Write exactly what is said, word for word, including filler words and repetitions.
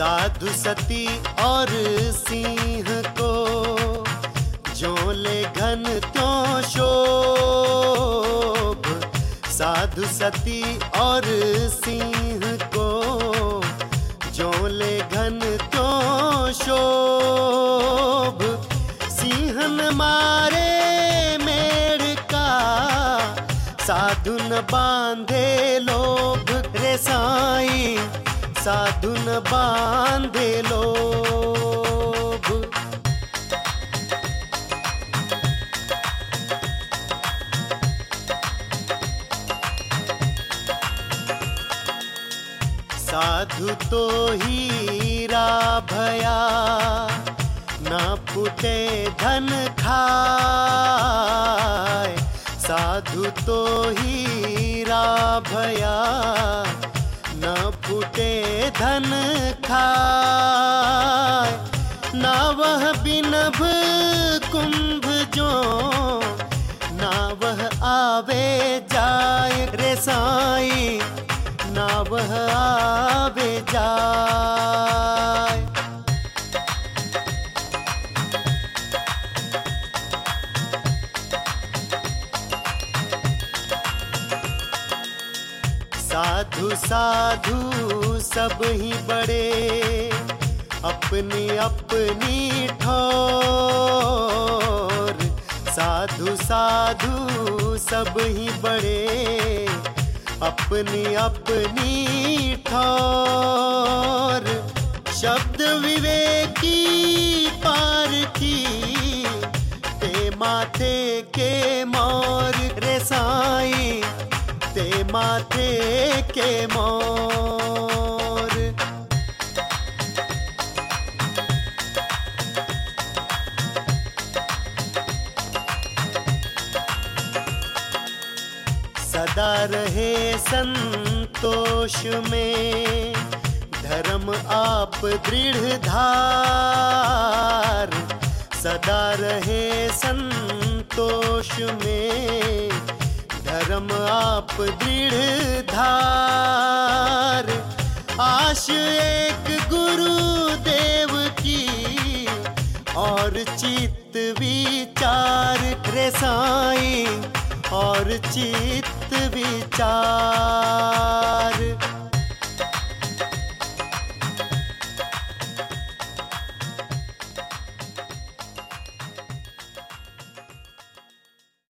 साधु सती और सिंह को जो ले घन त्यों शोभ। साधु सती और सिंह को जो ले घन त्यों शोभ। सिंह न मारे मेढ़ का साधु न बांधे लोभ रे साईं, साधु न बांधे लोभ। साधु तो हीरा भया न फूटे धन खाए। साधु तो हीरा भया न फूटे धन खाए। ना वह बिनभ कुंभ जो ना वह आवे जाए रे साईं, ना वह आवे जाए। साधु साधु सब ही बड़े अपनी अपनी ठोर। साधु साधु सब ही बड़े अपनी अपनी ठोर। शब्द विवेकी पार की ते माथे के मोर रे साईं, ते माथे के मोर। सदा रहे संतोष में धर्म आप दृढ़ धार। सदा रहे संतोष में धर्म आप दृढ़ धार। आश एक गुरुदेव की और चित्त विचार रे साईं, और चित्त विचार।